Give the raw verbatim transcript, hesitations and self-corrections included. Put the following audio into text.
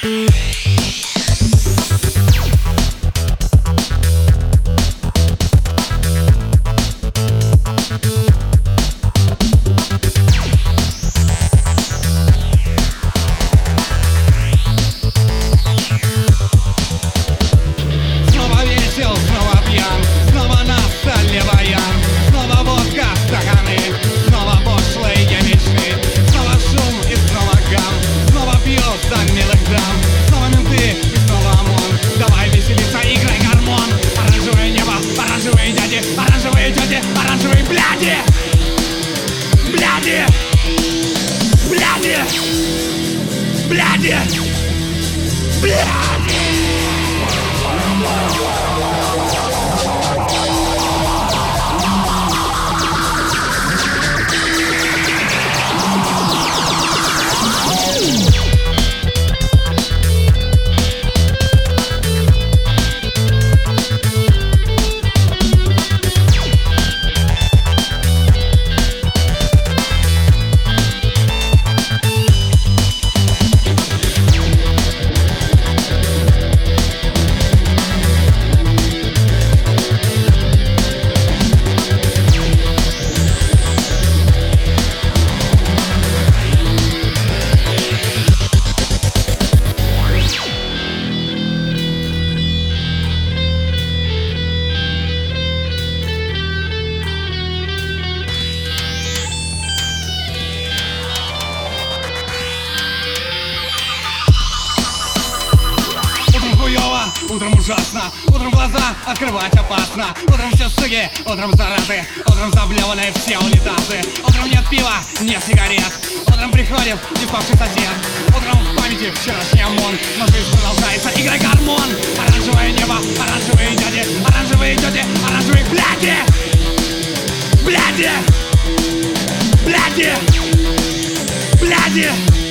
Бляди! Бляди! Утром ужасно, утром глаза открывать опасно. Утром все суги, утром заразы, утром заблеванные все унитазы. Утром нет пива, нет сигарет. Утром приходит неспавший сосед. Утром в памяти вчерашний ОМОН. Но жизнь продолжается, играй гормон. Оранжевое небо, оранжевые дяди, оранжевые тети, оранжевые бляди. Бляди! Бляди! Бляди!